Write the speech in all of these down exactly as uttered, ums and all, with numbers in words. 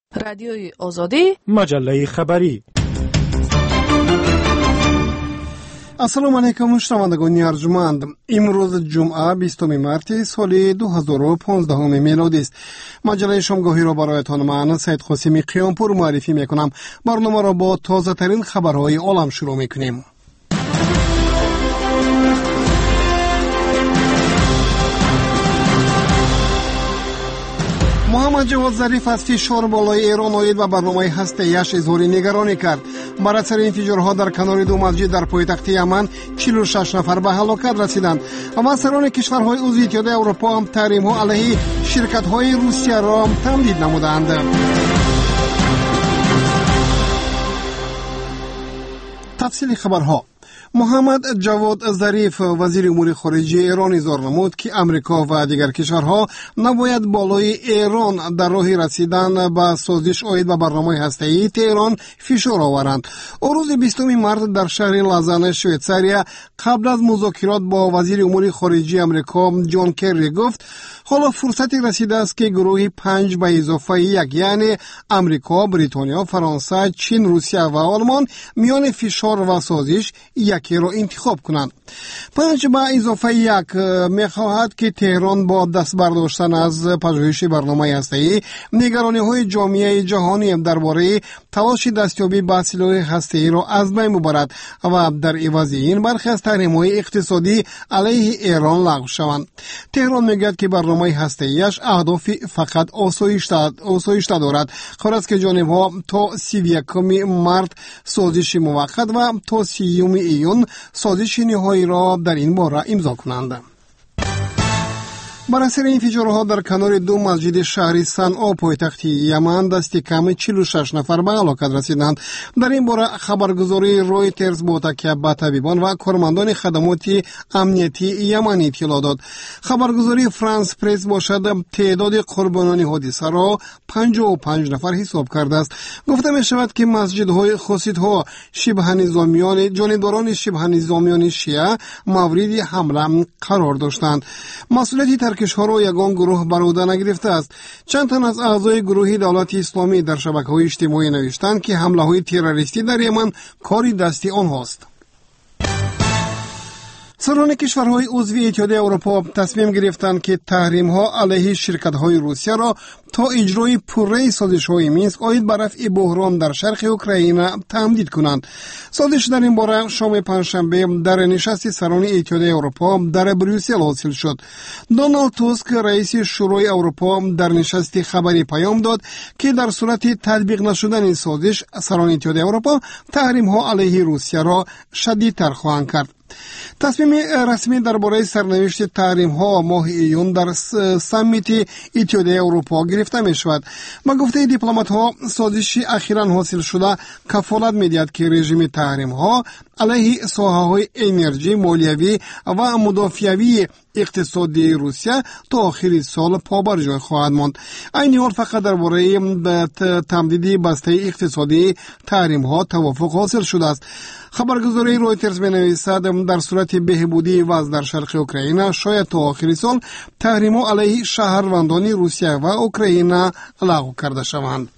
رادیوی آزادی، مجله خبری. السلام علیکم شنوندگان ارجمند. امروز جمعه بیستم مارس سال دو هزار و پانزده میلادی است. مجله شامگاهی را برایتان من سید قاسمی قیامپور معرفی میکنم. برنامه را با تازه ترین خبرهای عالم شروع میکنیم. محمد جواد ظریف از فشار بالای ایران آید و برنامه هسته‌ایش اظهار نگرانی کرد. بر اثر انفجارها در کنار دو مسجد در پایتخت یمن چهل و شش نفر به هلاکت رسیدند. افسران کشورهای عضو اتحادیه اروپا هم تحریم‌ها علیه شرکت‌های روسیه را تمدید نمودند. تفصیل خبرها. محمد جواد ظریف وزیر امور خارجه ایران اظهار نمود که امریکا و دیگر کشورها نباید بالای ایران در راه رسیدن به سازش آید و برنامه هسته‌ای تهران فشار آورند. او روز بیستم مارس در شهر لازان شویتساریا قبل از مذاکرات با وزیر امور خارجه امریکا جان کری گفت حالا فرصتی رسیده است که گروهی پنج به اضافه یک یعنی امریکا، بریتانیا، فرانسه، چین، روسیه و آلمان میان فشار و سازش یکی را انتخاب کنند. پنج به اضافه یک میخواهد که تهران با دست برداشتن از پژوهش برنامه هسته‌ای نگرانی های جامعه جهانی درباره تلاش دستیابی به سلاح هسته‌ای را از بین ببرد و در عوض این برخی از تحریم‌های اقتصادی علیه ایران لغو شوند. تهران میگوید که برنامه هسته‌ایش اهداف فقط آسایش دارد. قرار است که جانب‌ها تا سی و یکم مارس سازش موقت و تا سیوم ایون سازش نهایی را در این باره امضا کنند. بر اثر انفجارها در کنار دو مسجد شهر صنعا پایتخت یمن دست کم چهل و شش نفر به هلاکت رسیدند. در این باره خبرگزاری رویترز با تکیه به طبیبان و کارمندان خدمات امنیتی یمن اطلاع داد. خبرگزاری فرانس پرس باشد تعداد قربانان حادثه را پنجاه و پنج نفر حساب کرده است. گفته می شود که مسجدهای خاصیت‌ها شبه نظامیان جانبداران شبه نظامیان شیعه مورد حمله قرار داشتند. مسئولیت ترکش‌ها را یگان گروه بر عهده نگرفته است. چند تن از اعضای گروه دولت اسلامی در شبکه‌های اجتماعی نوشتند که حمله‌های تروریستی در یمن کاری دستی آنهاست. سران کشورهای عضو اتحادیه اروپا تصمیم گرفتند که تحریم‌ها علیه شرکت‌های روسیه را تا اجرای پوره سازش‌های مینسک آید بر رفع بحران در شرق اوکراین تمدید کنند. سازش در این باره شام پنجشنبه در نشست سران اتحادیه اروپا در بروسل حاصل شد. دونالد توسک رئیس شورای اروپا در نشست خبری پیام داد که در صورت تطبیق نشدن این سازش سران اتحادیه اروپا تحریم‌ها علیه روسیه را شدیدتر خواهند کرد. تصمیم رسمی درباره سرنوشت تحریم‌ها ماه ایون در سمیت اتحادیه اروپا گرفته می شود. با گفته دیپلمات‌ها سازشی اخیراً حاصل شده کفالت می‌دهد که رژیم تحریم‌ها علیه ساحه‌های انرژی، مالیوی و مدافعوی اقتصادی روسیه تا آخر سال پابر جای خواهد ماند. این حال فقط درباره تمدید بسته اقتصادی تحریم‌ها توافق حاصل شده است. خبرگزاری رویترز می‌نویسد در صورت بهبودی وضع در شرق اوکراین شاید تا آخر سال تحریم‌ها علیه شهروندان روسیه و اوکراین لغو کرده شوند.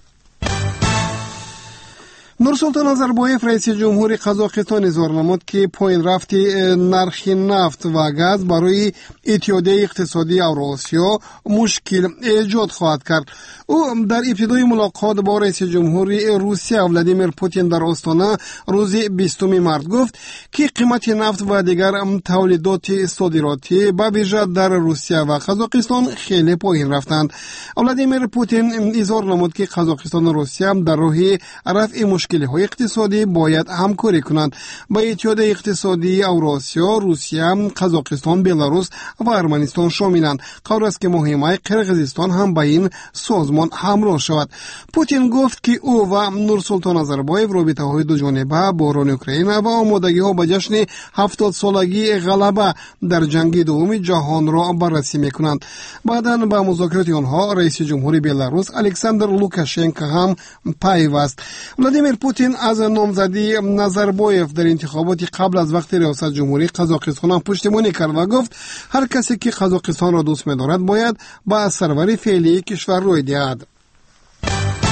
نورسولطان نظربایف رئیس جمهور قزاقستان اظهار نمود که پایین رفت نرخ نفت و گاز برای اتحادیه اقتصادی اوراسیا مشکل ایجاد خواهد کرد. او در ابتدای ملاقات با رئیس جمهور روسیه ولادیمیر پوتین در آستانه روز بیستم مارس گفت که قیمت نفت و دیگر تولیدات صادراتی به ویژه در روسیه و قزاقستان خیلی پایین رفتند. ولادیمیر پوتین اظهار نمود که قزاقستان و روسیه در راه رفع مشکل های اقتصادی باید همکاری کنند. با اتحادیه اقتصادی اوراسیا روسیه، قزاقستان، بلاروس و ارمنستان شاملند. قرار است که مهمه قرقیزستان هم به این سازمان همراه شود. پوتین گفت که او و نورسولطان نظربایف رابطه های دو جانبه بحران اوکراین و آمادگی ها به جشن هفتاد سالگی غلبه در جنگ دوم جهان را بررسی میکنند. بعداً به مذاکرات آنها رئیس جمهور بلاروس الکساندر لوکاشنکو هم پیوست. ولادیمیر پوتین از نامزدی نظربایف در انتخابات قبل از وقت ریاست جمهوری قزاقستان هم پشتیبانی کرد و گفت هر کسی که قزاقستان را دوست می‌دارد باید با سرور فعلی کشور روی دهد.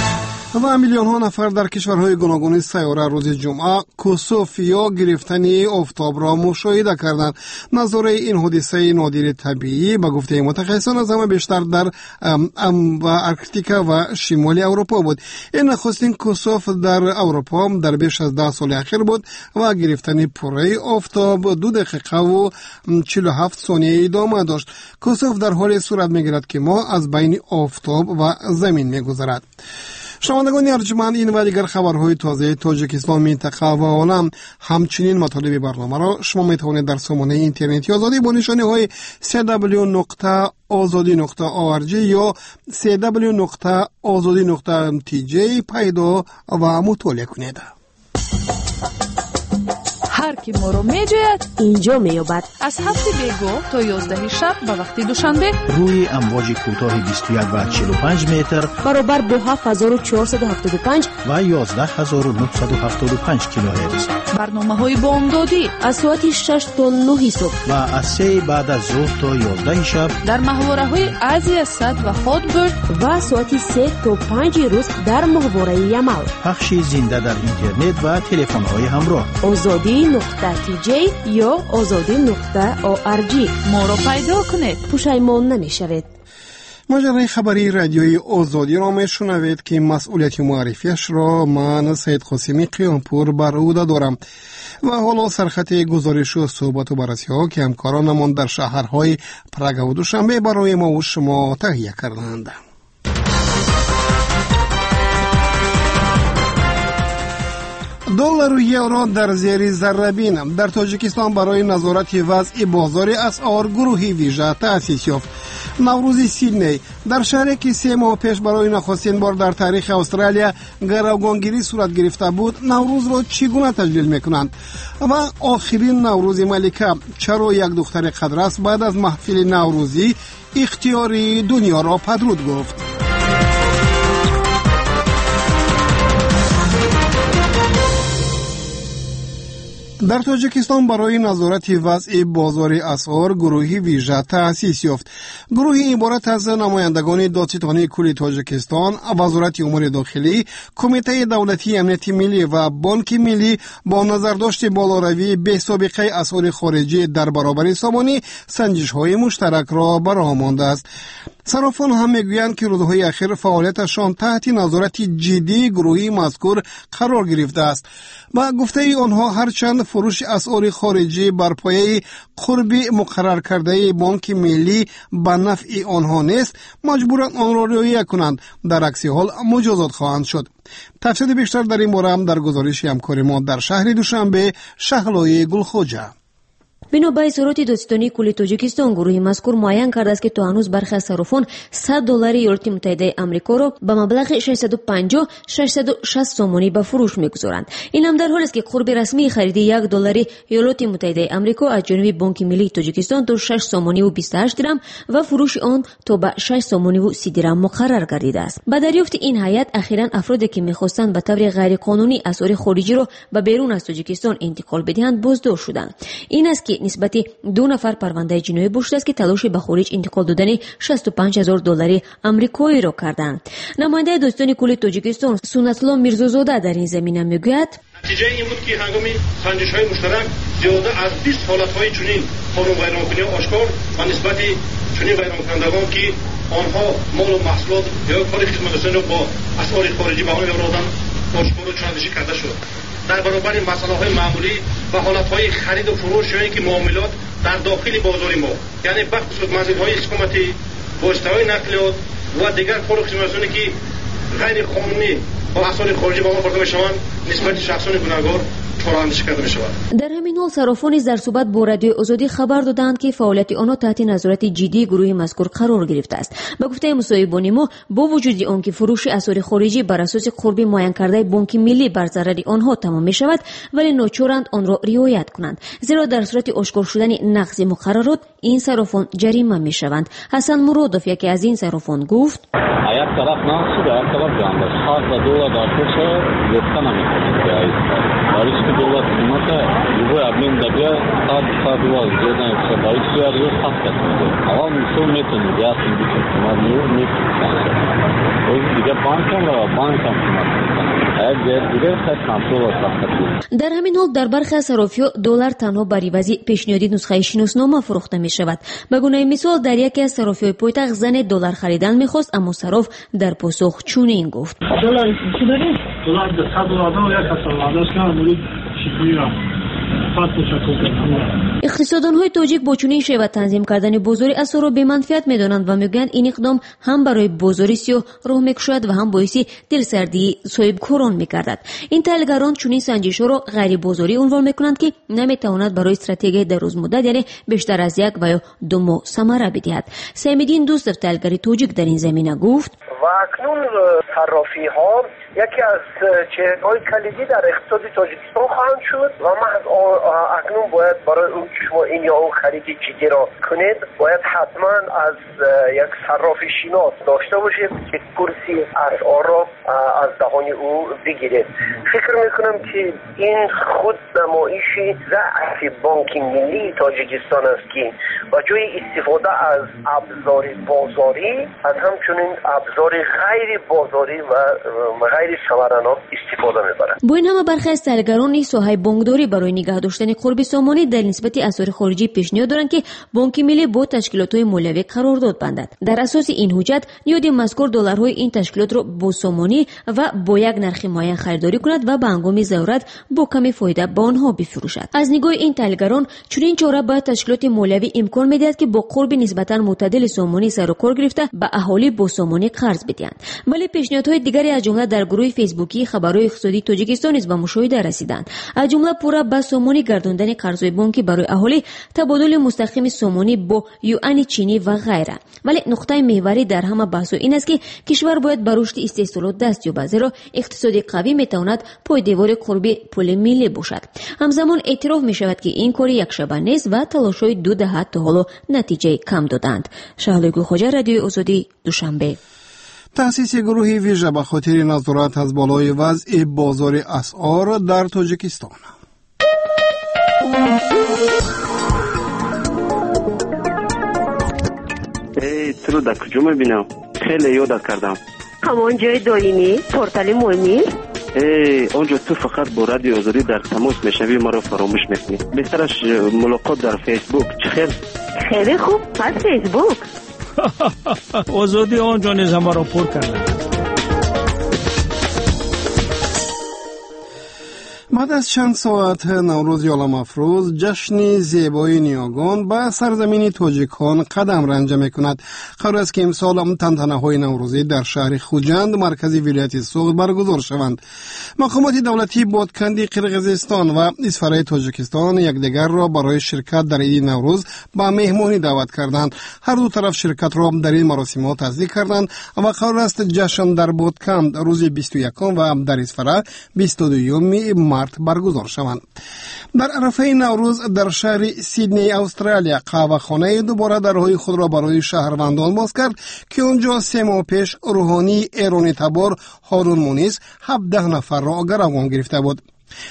و میلیون ها نفر در کشورهای گوناگون سیاره روز جمعه کسوف یا گرفتن آفتاب را مشاهده کردند. نظاره این حادثه نادر طبیعی به گفته متخصصان از همه بیشتر در ام و ارکتیکا و شمال اروپا بود. این نخستین کسوف در اروپا در بیش از ده سال اخیر بود و گرفتن پره آفتاب دو دقیقه و چهل و هفت ثانیه ادامه داشت. کسوف در حال صورت میگیرد که ما از بین آفتاب و زمین میگذرد. شنوندگان ارجمند، این و دیگر خبرهای تازه تاجیکستان، منطقه و عالم، همچنین مطالب برنامه را شما میتوانید در سامانه اینترنتی آزادی با نشانی های سی دبلیو نقطه آزادی نقطه او آر جی یا سی دبلیو نقطه آزادی نقطه ام تی جی پیدا و مطالعه کنید. هر کی ما رو میجوید اینجا میابد. از هفت بیگو تا یازده شب به وقت دوشنبه روی امواج کوتاه بیست و یک و چهل و پنج متر برابر با هفت هزار و چهارصد و هفتاد و پنج و یازده هزار و نهصد و هفتاد و پنج کیلوهرتز. برنامه های بامدادی از ساعت شش تا نه صبح و از سه بعد از ظهر تا یازده شب در ماهواره های ازیا صد و هاتبرد و ساعت سه تا پنج روز در ماهواره یمال. پخش زنده در اینترنت و تلفن های همراه. آزادی نقطه تی جی یا آزادی نقطه او آر جی. ما رو پیدا کنید، پشیمان نمیشوید. مجره خبری رادیوی آزادی را میشنوید که مسئولیت معرفیش را من سید قاسمی قیامپور بر عهده دارم و حالا سرخط گزارش و صحبت و بررسی ها که همکارانمان در شهرهای پراگ و دوشنبه برای ما و شما تهیه کردند. دلار و یورو در زیر ذره‌بین. در تاجیکستان برای نظارت وضع بازار اسعار گروهی ویژه تأسیس یافت. نوروز سیدنی در شهری که سه ماه پیش برای نخستین بار در تاریخ استرالیا گروگانگیری صورت گرفته بود، نوروز را چگونه تجلیل میکنند؟ و آخرین نوروز ملکه، چرا یک دختر قدرس بعد از محفل نوروزی اختیاری دنیا را پدرود گفت؟ در تاجیکستان برای نظارت وضع بازار اسعار گروهی ویژه تأسیس یافت. گروهی عبارت از نمایندگان دادستانی کل تاجیکستان، وزارت امور داخلی، کمیته دولتی امنیت ملی و بانک ملی با نظرداشت بالاروی به سابقه اسعار خارجی در برابر سامانه سنجش‌های مشترک را برآورده است. صرافان هم میگویند که روزهای اخیر فعالیتشان تحت نظارت جدی گروهی مذکور قرار گرفته است و گفته آنها هرچند فروش اسعار خارجی بر پایه قرب مقرر کرده بانک ملی به نفع آنها نیست، مجبورند آن را رعایت کنند، در عکس حال مجازات خواهند شد. تفصیل بیشتر در این باره هم در گزارش همکار ما در شهر دوشنبه، شهلای گلخوجه. بنا به اظهارات دادستانی کل تاجیکستان، گروهی مذکور معین کرده است که تا هنوز برخی از صرافان صد دلار ایالات متحده آمریکا را به مبلغ ششصد و پنجاه تا ششصد و شصت سومانی به فروش میگذارند. این هم در حالی است که قرب رسمی خرید یک دلار ایالات متحده آمریکا از جانب بانک ملی تاجیکستان تا شش سومانی و بیست و هشت درم و فروش آن تا به شش سومانی و سی درم مقرر گردیده است. با دریافت این هیئت اخیراً افرادی که می‌خواستند به طور غیر قانونی اسعار خارجی را به بیرون از تاجیکستان انتقال بدهند بازداشت شدند. این است که نسبت دو نفر پرونده جنایی بوده است که تلاش به خارج انتقال دادن شصت و پنج هزار دلار آمریکایی را کردند. نماینده دادستانی کل تاجیکستان سنت‌الله میرزازاده در این زمینه میگوید نتیجه این بود که هنگام سنجش‌های مشترک زیاده از بیست حالت‌های چنین قانون ویرانکنی آشکار و نسبت چنین ویرانکنندگان که آنها مال و محصولات یا کار خدمترسانی را با اسعار خارجی به آن می‌آوردند آشکار و چندشی کرده شد. در برابر مسائل معمولی و حالت‌های خرید و فروش یا اینکه معاملات در داخل بازار ما، یعنی بخصوص منزل‌های حکومتی، واسطه‌های نقلیات و دیگر کار و خدمترسانی که غیر قانونی با اسعار خارجی به ما برده می‌شوند، نسبت شخصان گناهکار چاره‌اندیشی کرده می‌شود. در همین حال صرافان نیز در صحبت با رادیو آزادی خبر دادند که فعالیت آنها تحت نظارت جدی گروه مذکور قرار گرفته است. به گفته مصاحبان ما، با وجود آنکه فروش اسعار خارجی بر اساس قرب معین کرده بانک ملی بر ضرر آنها تمام می‌شود، ولی ناچارند آن را رعایت کنند، زیرا در صورت آشکار شدن نقض مقررات این صرافان جریمه می‌شوند. حسن مرادوف یکی از این صرافان گفت: یک طرف نقص و یک طرف جنبه خاص و دولت داشته شد گفتن نمی‌کنه که باریش که دولت قیمت یه ابلین دبیا صد صد واز جدن که باریش یار یه خاص کنه اول میسو میتونه دیگه این بیشتر کمال نیو میتونه اوی دیگه بانکم را بانکم در همین حال در برخی از صرافی‌ها دلار تنها بر عوض پیشنهادی نسخه شناسنامه فروخته می شود. به گونه مثال در یکی از صرافی‌های پایتخت زن دلار خریدن می‌خواست، اما صراف در پاسخ چنین گفت: دلار چی داری؟ دلار صد دلار یا صد دلار که مولی چیزی اقتصاددان‌های تاجیک با چنین شیوه تنظیم کردن بازاری اسعار را بی‌منفعت می‌دانند و می‌گویند این اقدام هم برای بازاری سیاه راه می‌کشد و هم باعث دلسردی صاحبکاران می‌گردد. این تحلیلگران چنین سنجش‌ها را غیر بازاری عنوان می‌کنند که نمی‌تواند برای استراتژی درازمدت یعنی بیشتر از یک و یا دو ماه ثمره بدهد. سیم‌الدین دوستов تحلیلگر تاجیک در این زمینه گفت: و اکنون صرافی‌ها یکی از چهره‌های کلیدی در اقتصاد تاجیکستان خواهند شد و محض اکنون باید برای اون که شما این یا اون خرید جدی را کنید باید حتما از یک صراف شناس داشته باشید که کرسی اسعار را از دهان او بگیرید. فکر میکنم که این خود نمایشی ضعف بانک ملی تاجیکستان است که و جای استفاده از ابزار بازاری از همچنین ابزار غیر بازاری و غیر ثمرانات استفاده میبرند. با این همه برخی از تحلیلگران ساحه بانکداری برای نگه داشتن قرب سامانی در نسبت اسعار خارجی پیشنهاد دارند که بانک ملی با تشکیلات‌های مالیوی قرارداد بندد. در اساس این حجت نیاد مذکور دلارهای این تشکیلات را با سامانی و با یک نرخ معین خریداری کند و به هنگام ضرورت با کمی فایده به آنها بفروشد. از نگاه این تحلیلگران چنین چاره باید تشکیلات مالیوی امکان می‌دهد که با قرب نسبتاً معتدل سامانی سر و کار گرفته به اهالی با سامانی قرض بدهند. ولی پیشنهادهای دیگری از جمله در گروه فیسبوکی خبرهای اقتصادی تاجیکستان نیز به مشاهده رسیدند. از جمله پورا به سامانی گرداندن قرضهای بانکی برای اهالی، تبادل مستقیم سامانی با یوان چینی و غیره. ولی نقطه محوری در همه بحث این است که کشور باید بر رشد استحصالات دست یابد، زیرا اقتصادی قوی میتواند پایدار قرب پول ملی باشد. همزمان اعتراف می شود که این کار یک شبه نیست و تلاش‌های دو دهه تا حالا نتیجه کم دادند. شهلا خوجا، رادیو آزادی، دوشنبه. تأسیس گروهی ویژه به خاطر نظارت از بالای وضع بازار اسعار در تاجیکستان. ای تو در کجا میبینم؟ خیلی یاد کردم. همان جای دالینی، پورتال مهمی؟ ای اونجا تو فقط با رادیو آزادی در تماس میشوی، ما رو فراموش میکنی. بهترش ملاقات در فیسبوک. چه خیر؟ خیلی خوب، پس فیسبوک. آزادی آنجا نیز همه را پر کرده. بعد از چند ساعت نوروز یالام افروز جشن زیبای نیاگان به سرزمین تاجیکان قدم رنجه می کند. قرار است که امسال هم تنتنه های نوروزی در شهر خوجند مرکزی ولایت سوغد برگزار شوند. مقامات دولتی بادکندی قرقیزستان و اسفرای تاجیکستان یکدیگر را برای شرکت در عید نوروز به مهمانی دعوت کردند. هر دو طرف شرکت را در این مراسمات تصدیق کردند و قرار است جشن در بادکند روز بیست و یکم و در اسفرای بیست و دوم برگزار شوند. در عرفه نوروز در شهر سیدنی استرالیا قهوه‌خانه دوباره درهای خود را برای شهروندان باز کرد که اونجا سه ماه پیش روحانی ایرانی تبار هارون مونیس هفده نفر را گروگان گرفته بود.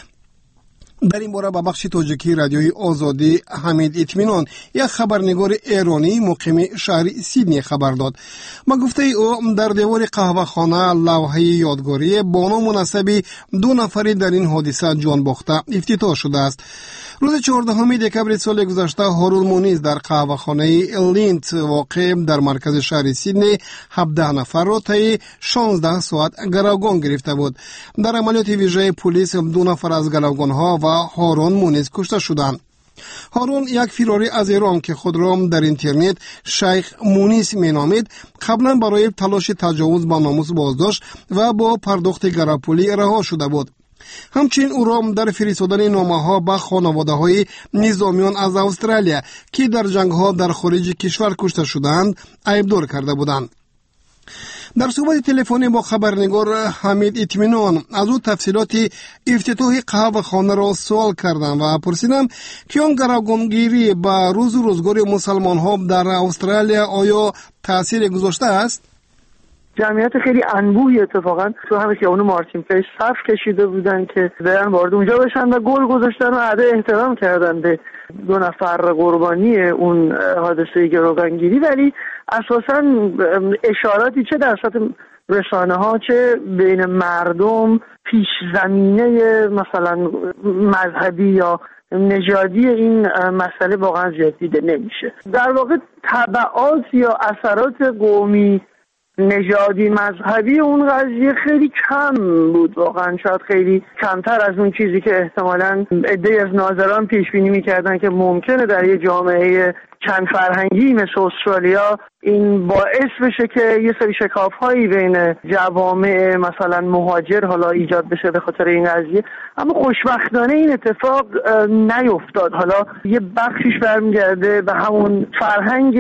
در این باره به بخش تاجیکی رادیوی آزادی حمید اطمینان یک خبرنگار ایرانی مقیم شهر سیدنی خبر داد. با گفته او در دیوار قهوه‌خانه لوحه یادگاری با نام مناسب دو نفری در این حادثه جان باخته افتتاح شده است. روز چهاردهم دکبر سال گذشته هارون مونیز در قهوه‌خانه لینت واقع در مرکز شهر سیدنی هفده نفر را طی شانزده ساعت گروگان گرفته بود. در عملیات ویژه پلیس دو نفر از گروگان‌ها و هارون مونیز کشته شدند. هارون یک فراری از ایران که خود را در اینترنت شیخ مونیس مینامید قبلا برای تلاش تجاوز به ناموس بازداشت و با پرداخت گراپولی رها شده بود. همچنین او را در فرستادن نامه‌ها به خانواده‌های نظامیان از استرالیا که در جنگ‌ها در خارج کشور کشته شدند عیبدار کرده بودند. در صحبت تلفنی با خبرنگار حمید اطمینان از او تفصیلات افتتاح قهوه‌خانه را سوال کردم و پرسیدم که آن گروگانگیری به روز و روزگار مسلمان‌ها در استرالیا آیا تأثیر گذاشته است؟ جمعیت خیلی انبوهی اتفاقا تو همه خیابون مارتین پلیس صف کشیده بودن که برن وارد اونجا بشن و گل گذاشتن و ادای احترام کردن به دو نفر قربانی اون حادثه گروگانگیری، ولی اساساً اشاراتی چه در سطح رسانه ها چه بین مردم پیش زمینه مثلا مذهبی یا نژادی این مسئله واقعا زیاد دیده نمیشه. در واقع تبعات یا اثرات قومی، نژادی، مذهبی اون قضیه خیلی کم بود، واقعا شاید خیلی کمتر از اون چیزی که احتمالاً عده‌ای از ناظران پیش بینی می‌کردن که ممکنه در یه جامعه چند فرهنگی مثل استرالیا این باعث بشه که یه سری شکاف‌هایی بین جوامع مثلا مهاجر حالا ایجاد بشه به خاطر این قضیه. اما خوشبختانه این اتفاق نیفتاد. حالا یه بخشیش برمیگرده به همون فرهنگ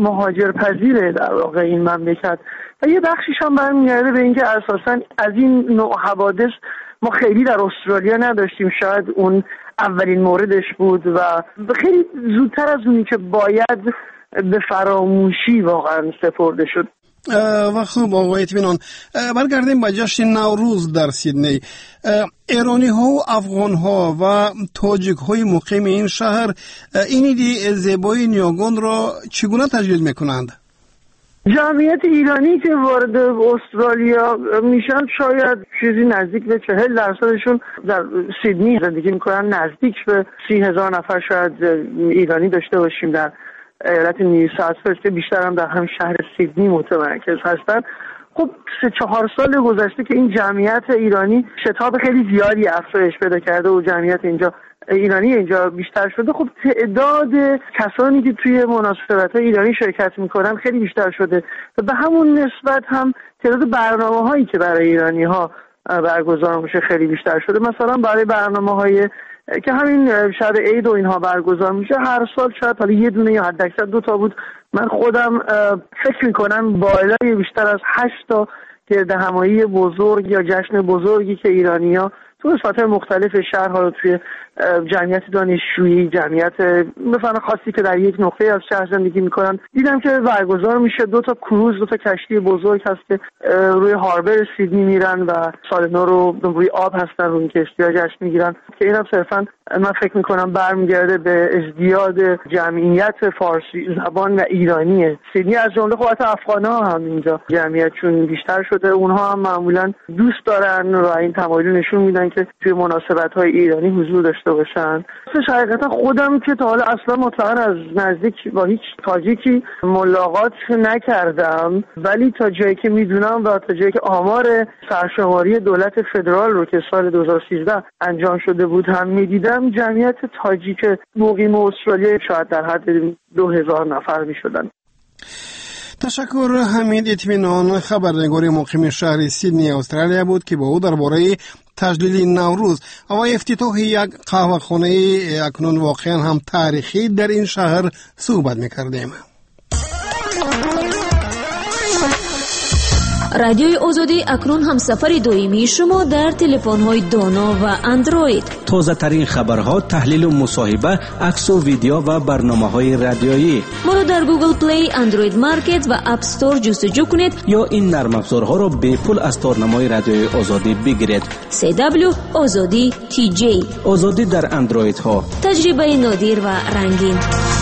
مهاجرپذیر در واقع این مملکت و یه بخشیش هم برمیگرده به اینکه اساساً از این نوع حوادث ما خیلی در استرالیا نداشتیم. شاید اون اولین موردش بود و خیلی زودتر از اونی که باید به فراموشی واقعا سپرده شد. و خوب آقای اطمینان، برگردیم به جشن نوروز در سیدنی. ایرانی ها و افغان ها و تاجیک های مقیم این شهر این ایدی زیبایی نیاگان را چگونه تجلیل میکنند؟ جمعیت ایرانی که وارد استرالیا میشن شاید چیزی نزدیک به چهل درصدشون در سیدنی زندگی میکنن. نزدیک به سی هزار نفر شاید ایرانی داشته باشیم در ایالت نیو ساوت ولز که بیشتر هم در هم شهر سیدنی متمرکز هستن. خب سه چهار سال گذشته که این جمعیت ایرانی شتاب خیلی زیادی افزایش پیدا کرده و جمعیت اینجا ایرانی اینجا بیشتر شده. خب تعداد کسانی که توی مناسبات ایرانی شرکت میکنن خیلی بیشتر شده و به همون نسبت هم تعداد برنامه هایی که برای ایرانی ها برگزار میشه خیلی بیشتر شده. مثلا برای برنامه های که همین شب عید و اینها برگزار میشه هر سال شاید حالا یه دونه یا حداکثر دو تا بود. من خودم فکر میکنم بالای بیشتر از هشت تا گردهمایی بزرگ یا جشن بزرگی که ایرانی‌ها تو سطح مختلف شهر ها توی جمعیت دانشجویی، جمعیت مثلا خاصی که در یک نقطه از شهر زندگی میکنن دیدم که برگزار میشه. دو تا کروز، دو تا کشتی بزرگ هست که روی هاربر سیدنی میرن و سال نو رو روی آب هستن، روی کشتی‌ها جشن میگیرن که اینم صرفا من فکر میکنم برمیگرده به ازدیاد جمعیت فارسی زبان و ایرانی سیدنی. از جمله خب افغان‌ها هم اینجا جمعیتشون بیشتر شده. اونها هم معمولا دوست دارن و این تمایل نشون میدن که توی مناسبت‌های ایرانی حضور داشته باشن. حقیقتا خودم که تا حالا اصلا مطلقاً از نزدیک با هیچ تاجیکی ملاقات نکردم، ولی تا جایی که میدونم و تا جایی که آمار سرشماری دولت فدرال رو که سال دو هزار و سیزده انجام شده بود هم میدیدم، جمعیت تاجیک مقیم استرالیا شاید در حد دو هزار نفر میشدن. تشکر. حمید اطمینان، خبرنگار مقیم شهر سیدنی استرالیا بود که با او درباره تجلیل نوروز و افتتاح یک قهوه‌خانه اکنون واقعا هم تاریخی در این شهر صحبت می‌کردیم. رادیوی آزادی اکنون هم سفر دائمی شما در تلفن‌های دانا و اندروید. تازه ترین خبرها، تحلیل و مصاحبه، عکس و ویدیو و برنامه‌های رادیویی. ما رو در گوگل پلی، اندروید مارکت و اپ استور جستجو کنید یا این نرم افزارها رو به پول از تارنمای رادیوی آزادی بگیرید. سی دبلیو آزادی تی جی. آزادی در اندروید ها. تجربه نادر و رنگین.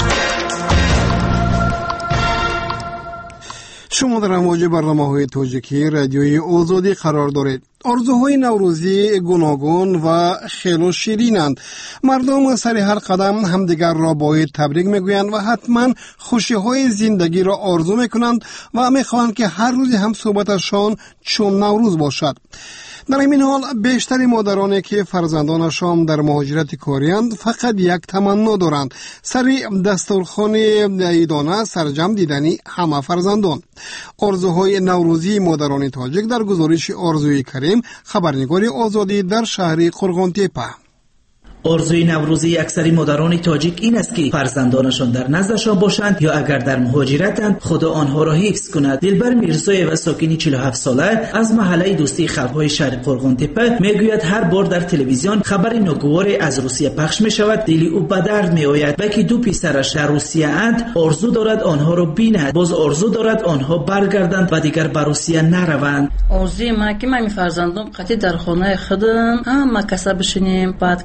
شما در امواج برنامه‌های تاجیکی رادیوی آزادی قرار دارید. آرزوهای نوروزی گوناگون و خیلی شیرینند. مردم سر هر قدم همدیگر را باید تبریک میگویند و حتما خوشی‌های زندگی را آرزو میکنند و میخواهند که هر روزی هم صحبتشان چون نوروز باشد. در این حال بیشتر مادرانی که فرزندانشان در مهاجرت کاریند فقط یک تمنا دارند: سری دسترخوان عیدانه سرجم دیدنی همه فرزندان. آرزوهای نوروزی مادران تاجیک در گزارش آرزوی کریم، خبرنگار آزادی در شهر قرغانتپه. آرزوی نوروزی اکثر مادران تاجیک این است که فرزندانشان در نزدشان باشند یا اگر در مهاجرتند خدا آنها را حفظ کند. دلبر میرزای و ساکنی چهل و هفت ساله از محله دوستی خلق‌های شهر قرغانتپه میگوید هر بار در تلویزیون خبر ناگواری از روسیه پخش می شود دلی او به درد می آید. وقتی دو پسرش در روسیه اند آرزو دارد آنها را بیند، باز آرزو دارد آنها برگردند و دیگر به روسیه نروند. آرزوی ما که من فرزندان قطعی در خانه خودم هم کسب بشینیم، بعد کنیم،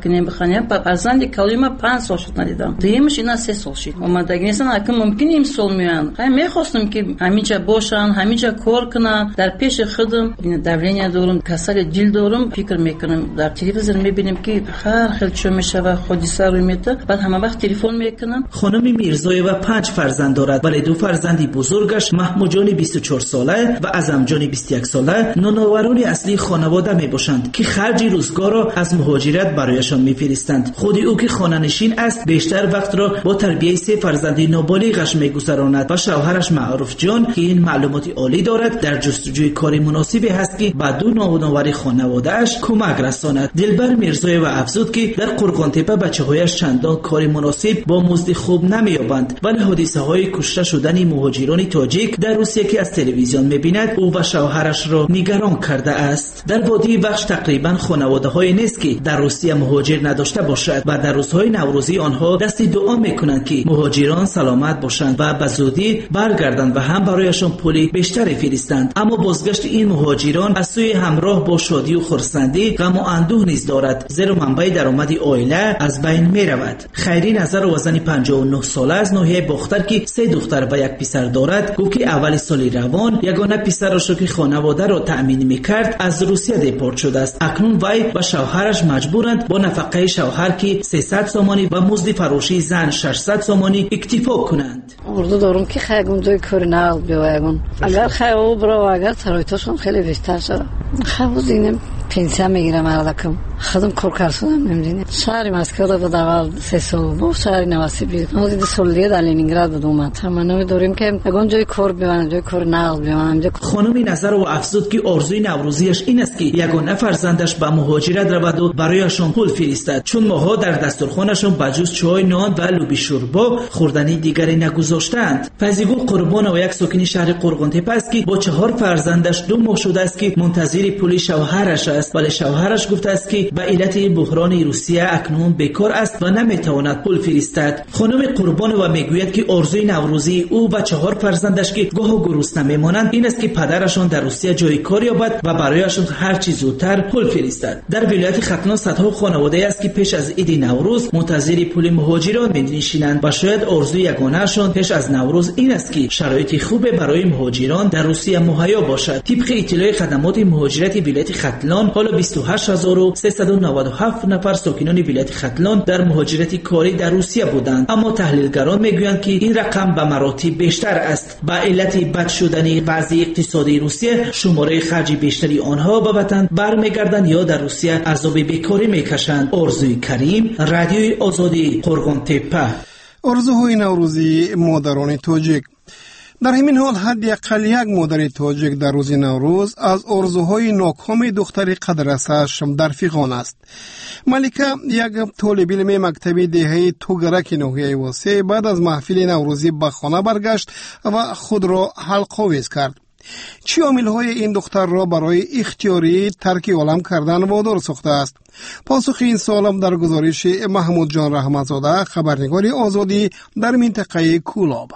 خانه فرزند کالوما پنج سال شد ندیدم. دیمش اینا سه سال شد. اومدگی نیستن اکنون ممکن این سال میان. خیلی میخواستم که همینجا باشن، همینجا کار کنن. در پیش خودم این دورانی دارم، کسل جلد دارم، فکر میکنم در تلویزیون میبینیم که هر خیلی چه میشه و خودی سر میته. بعد همه وقت تلفن میکنم. خانم میرزایه و پنج فرزند دارد ولی دو فرزندی بزرگش محمود جان بیست و چهار ساله و اعظم جان بیست و یک ساله نانآوران اصلی خانواده میباشند که خرج روزگار را از مهاجرت برایشان میفرستند. خود او که خانه‌نشین است بیشتر وقت را با تربیت سه فرزند نابالغش میگذراند و شوهرش معروف جان که این معلومات عالی دارد در جستجوی کار مناسبی هست که به دو نوآور خانواده‌اش کمک رساند. دلبر میرزایه و افزود که در قرغان‌تپه بچه‌هایش چندان کار مناسب با مزد خوب نمی‌یابند ولی حادثه‌های کشته شدن مهاجران تاجیک در روسیه که از تلویزیون می‌بیند او و شوهرش را نگران کرده است. در وادی بخش تقریبا خانواده‌های نیست که در روسیه مهاجر نداشته باشد و در روزهای نوروزی آنها دست دعا می‌کنند که مهاجران سلامت باشند و به زودی برگردند و هم برایشان پولی بیشتری فرستند. اما بازگشت این مهاجران از سوی همراه با شادی و خرسندی غم و اندوه نیز دارد زیرا منبع درآمد عائله از بین می‌رود. خیری نظر و زن پنجاه و نه ساله از ناحیه باختر که سه دختر و یک پسر دارد گفت که اول سال روان یگانه پسرش که خانواده را تأمین می‌کرد از روسیه دیپورت شده است. اکنون وی و شوهرش مجبورند با نفقه شوهر که سیصد سومانی و مزد فروشی زن ششصد سومانی اکتفا کنند. orada دارم که خیلی اونجای کار نقل بیایم. اگر خیلی برای اگر ترایتاشون خیلی بیشتر شد. خیلی دینم پنسیون میگیرم اردکم. خودم کار کردم نمیدونم. شهری مسکو رو داول سه سال بود. شهری نواسی بود. ما دیگه سالیه در لنینگراد بود اومد. ما نمیدونیم که اگه جای کار بیان جای کار نقل بیان. خانم نظر و افزود که آرزوی نوروزیش این است که یگانه فرزندش به مهاجرت رود و برایشان پول فرستد چون ماها در دسترخوانشان بجز چای نان و لوبی شوربا خوردنی دیگری نگذاشتند. فیضگو قربان و یک ساکن شهر قرغان‌تپه است که با چهار فرزندش دو ماه شده است که منتظر پول شوهرش است ولی شوهرش گفته است که به علت بحران روسیه اکنون بیکار است و نمیتواند پول فرستد. خانم قربان و میگوید که آرزوی نوروزی او و چهار فرزندش که گاه گرسنه میمانند این است که پدرشان در روسیه جای کار یابد و برایشان هر چیز زودتر پول فرستد. در ولایت ختلان صدها خانواده است که پیش از عید نوروز منتظر پول مهاجران می‌نشینند و شاید آرزوی یگانه‌شان پیش از نوروز این است که شرایط خوب برای مهاجران در روسیه مهیا باشد. طبق اطلاع خدمات مهاجرت ولایت ختلان حالا بیست و هشت هزار و سیصد و نود و هفت نفر ساکنان ولایت ختلان در مهاجرت کاری در روسیه بودند اما تحلیلگران میگویند که این رقم به مراتب بیشتر است. به علت بد شدن وضع اقتصادی روسیه شماره خرج بیشتری آنها به وطن برمیگردند یا در روسیه عذاب بیکاری میکشند. آرزوی کریم، رادیوی آزادی، قرغان‌تپه. آرزوهای نوروزی مادران تاجیک. در همین حال حداقل یک مادر تاجیک در روز نوروز از آرزوهای ناکام دختر قدرسش در فغان است. ملکه یک طالب علم مکتبی دهه توگرک ناحیه واسه بعد از محفل نوروزی به خانه برگشت و خود را حلق‌آویز کرد. چی عامل‌های این دختر را برای اختیاری ترک عالم کردن وادار ساخته است؟ پاسخ این سوال در گزارش محمود جان رحمتزاده خبرنگار آزادی در منطقه کولاب.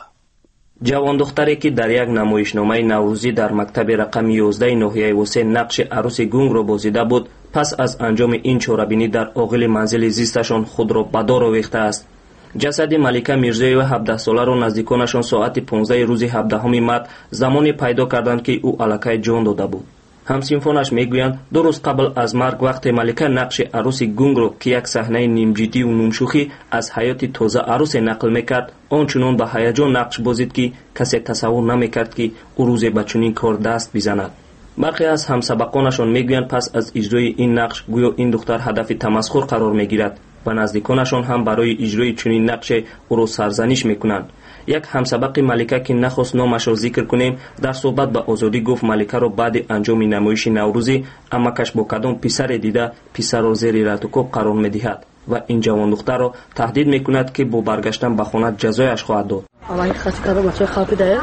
جوان دختری که در یک نمایشنامه نوروزی در مکتب رقم یازده ناحیه واسه نقش عروس گنگ را بازیده بود پس از انجام این چاره‌بینی در آغل منزل زیستشان خود را به دار آویخته است. جسد ملکه میرزایه و هفده ساله را نزدیکانشان ساعت پانزده روز هفدهم مارس زمانی پیدا کردند که او الکه جان داده بود. همسینفانش میگویند دو روز قبل از مرگ وقت ملکه نقش عروس گنگ را که یک صحنه نیم جدی و نیم شوخی از حیات تازه عروس نقل میکرد آنچنان به هیجان نقش بازید که کسی تصور نمیکرد که او روز به چنین کار دست بزند. برخی از همسبقانشان میگویند پس از اجرای این نقش گویا این دختر هدف تمسخر قرار میگیرد و نزدیکانشان هم برای اجرای چنین نقش او را سرزنش میکنند. یک همسبق ملکه که نخواست نامش را ذکر کنیم در صحبت به آزادی گفت ملکه را بعد انجام نمایش نوروزی امکش با کدام پسر دیده پسر را زیر رتوکوب قرار میدهد و این جوان دختر را تهدید میکند که با برگشتن به خانه جزایش خواهد داد. الان خاص کارو بچه خاطی ده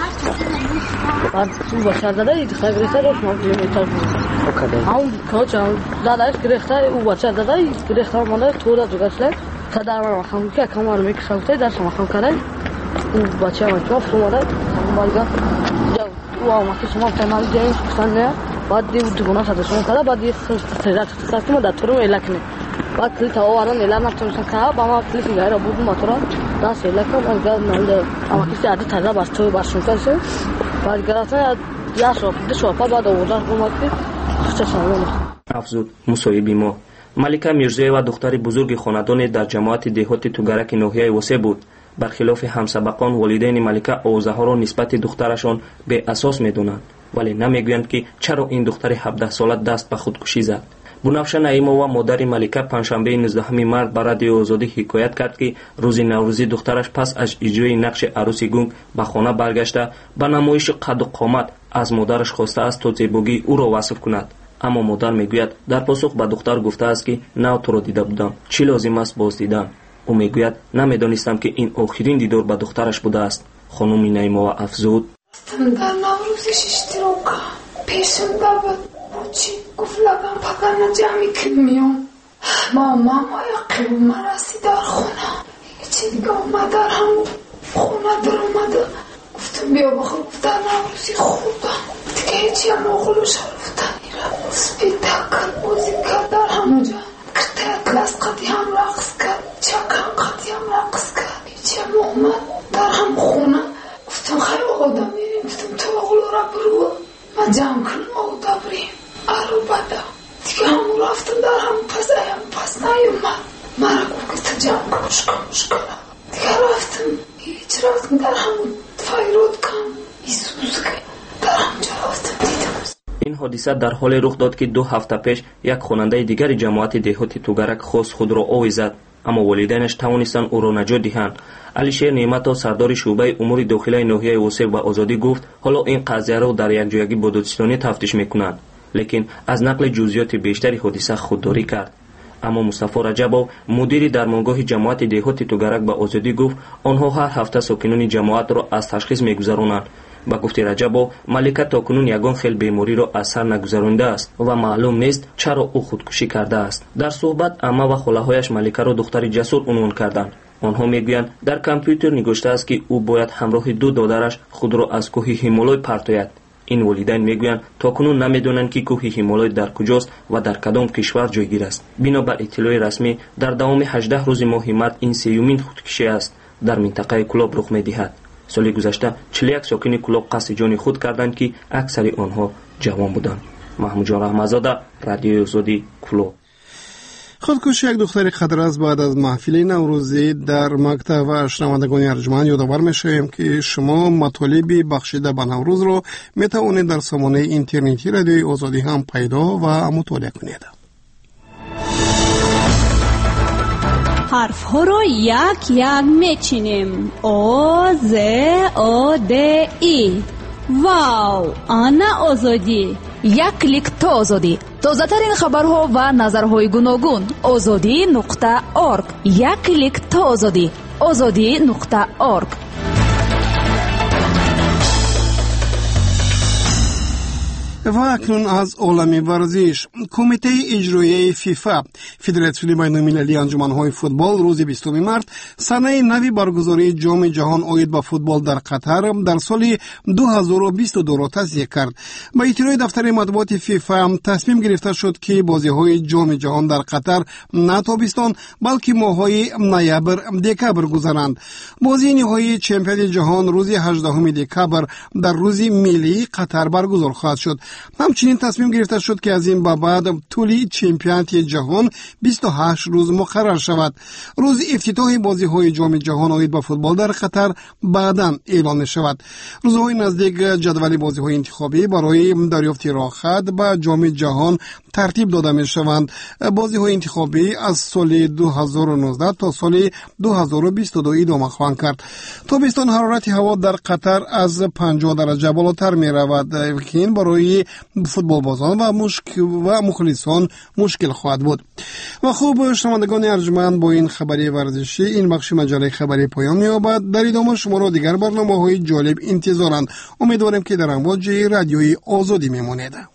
بعد تو بچه داده خیلی گرفته رو ما میتونیم اون کوچ داداش گرفته او بچه داده گرفته مال تو را جگسله تا ما خام که کامل میکشوته در شما خام کنه او بچه ما تو فهمیده مالگا جو او ما که شما فهمیدین جنس کنه بعد دیو تو گناه شده شما کلا بعد یه سرعت ساعتی ما دکتر رو الکن بعد کلی تا آوردن نیلا نتونستن که با ما کلی سیگاری را بود موتورا دست ایلا کن از گاز نلده اما کسی عادی تازه باز توی باز شنکن شد بعد گرفتن یا شوپ ده شوپا بعد آوردن اومد که خشت شنون افزود مصاحبی ما. ملکه میرزایوا دختر بزرگ خاندان در جماعت دهات توگرک ناحیه وسه بود. برخلاف همسبقان والدین ملکه آوازها را نسبت دخترشان به اساس میدونند، ولی نمیگویند که چرا این دختر هفده ساله دست به خودکشی زد. بنفشه نعیمова مادر ملکه پنجشنبه نوزدهم مارس به رادیو آزادی حکایت کرد که روز نوروزی دخترش پس از اجرای نقش عروس گنگ به خانه برگشته به نمایش قد و قامت از مادرش خواسته است تا زیبایی او را وصف کند. اما مادر میگوید در پاسخ به دختر گفته است که نه تو را دیده بودم، چی لازم است باز دیدن. او میگوید نمیدانستم که این آخرین دیدار با دخترش بوده است. خانم نعیمова افزود در نوروزش اشتراک پیشم دعوت بچی گفت لگم پکرنا جمعی که میام ما ماما یقیب مرسی در خونه چی دیگه اومد در همون خونه در اومده گفتم بیا بخور در نوروزی خوردم دیگه هیچی هم آقل و شرفتن ایرم سپید تکر بازی کرد در همونجا کرده کلاس قدی هم رقص کرد چکم قدی هم رقص کرد هیچی هم اومد در هم خونه گفتم خیلی آقا میریم گفتم تو آقل را برو من جمع کنم آقا بریم ارو بده دیگه همون رفتم در همون پس ایم پس نیومد مرا گفت جمع کنش کنش کنم دیگه رفتم هیچ رفتم در همون فیرود کم ایسوز که در همونجا رفتم دیدم. این حادثه در حال رخ داد که دو هفته پیش یک خواننده دیگر جماعت دهات توگرک خواست خود را آویزد، اما والدینش توانستند او را نجات دهند. علیشیر نعمت‌ها سردار شعبه امور داخلی ناحیه وسه به آزادی گفت حالا این قضیه را در یک جایگی با دادستانی تفتیش میکنند، لیکن از نقل جزئیات بیشتری حادثه خودداری کرد. اما مصطفی رجبov مدیر درمانگاه جماعت دهات توگرک به آزادی گفت آنها هر هفته ساکنان جماعت را از تشخیص میگذرانند. با گفته رجبov ملکه تاکنون یگان خیل بیماری را از سر نگذرانده است و معلوم نیست چرا او خودکشی کرده است. در صحبت عمه و خاله‌هایش ملکه را دختر جسور عنوان کردند. آنها میگویند در کامپیوتر نگاشته است که او باید همراه دو دادرش خود را از کوه هیمالای پرتاید. این والدین میگویند تاکنون نمیدونند که کوه هیمالای در کجاست و در کدام کشور جایگیر است. بنابر اطلاع رسمی در دوام هجده روز ماه مارس این سیومین خودکشی است در منطقه کلاب رخ میدهد. سال گذشته چهل و یک ساکن کلاب قصد جان خود کردند که اکثر آنها جوان بودند. محمود جان رحمت‌زاده، رادیو آزادی، کلاب. خودکشی یک دختر خطرناک بعد از محفل نوروزی در مکتب و شنوندگان ارجمند یادآور می‌شویم که شما مطالب بخشیده به نوروز را میتوانید در سامانه اینترنتی رادیو آزادی هم پیدا و مطالعه کنید. حرف ها رو یک یک میچینیم. او ز او د ای. واو، آنا آزادی. یک کلیک تا آزادی. تازه ترین خبرها و نظرهای گوناگون. آزادی نقطه اورگ. یک کلیک تا آزادی. آزادی نقطه اورگ. و اکنون از عالم ورزش. کمیته اجرایی فیفا فدراسیون بین‌المللی انجمن‌های فوتبال روز بیستم مارس سنه نوی برگزاری جام جهان عاید به فوتبال در قطر در سال دو هزار و بیست و دو را تصدیق کرد. با اطلاع دفتر مطبوعات فیفا تصمیم گرفته شد که بازی‌های جام جهان در قطر نه تابستان بلکه ماه‌های نوامبر دکامبر گذرند. بازی نهایی چمپیونات جهان روز هجدهم دکامبر در روز ملی قطر برگزار خواهد شد. همچنین تصمیم گرفته شد که از این به بعد طول چمپیونات جهان بیست و هشت روز مقرر شود. روز افتتاح بازی‌های جام جهان عاید به فوتبال در قطر بعداً اعلام می شود. روزهای نزدیک جدول بازی‌های انتخابی برای دریافت راه‌خط به جام جهان ترتیب داده می شوند. بازی‌های انتخابی از سال دو هزار و نوزده تا سال دو هزار و بیست و دو ادامه خواهند کرد. تابستان حرارت هوا در قطر از پنجاه درجه بالاتر می رود که این برای فوتبال بازان و مشکل و مخلصان مشکل خواهد بود. و خوب شنوندگان ارجمند، با این خبری ورزشی این بخش مجله خبری پایان می‌یابد. در ادامه شما را دیگر برنامه‌های جالب انتظارند. امیدوارم که در امواج رادیوی آزادی میمانید.